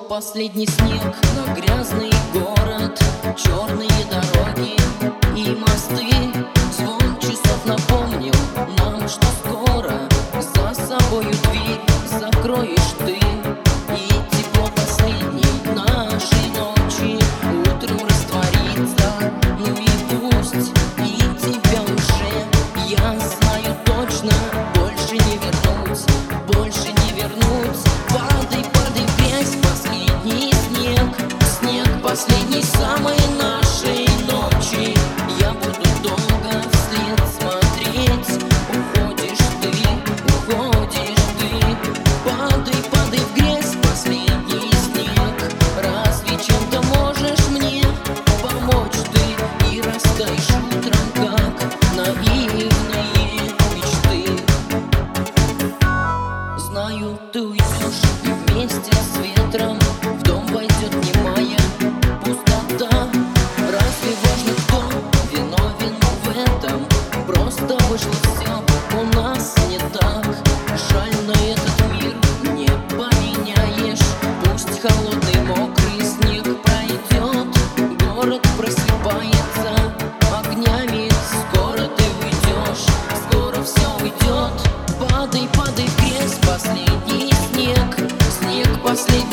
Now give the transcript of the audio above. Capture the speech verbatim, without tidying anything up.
последний снег на грязный город, черные дороги и мосты. Звон часов напомнил нам, что скоро за собою дверь закроешь ты. И тепло последней нашей ночи утром растворится. Ну и пусть, и тебя уже, я знаю точно, больше не вернуть, больше не вернуть. Падай, падай в грязь, последний снег, снег последней самой нашей ночи. Я буду долго вслед смотреть. Уходишь ты, уходишь ты. Падай, падай в грязь, последний снег. Разве чем-то можешь мне помочь ты? И растаешь утром, как наивные мечты. Знаю, ты уйдешь, и вместе с ветром в дом войдет немая пустота. Разве важно, кто виновен в этом? Просто вышло все у нас не так. Жаль, но этот мир не поменяешь. Пусть холодный мокрый снег пройдет, город просыпается огнями. Скоро ты уйдешь, скоро все уйдет. Падай, падай в грязь, последний снег, снег последний.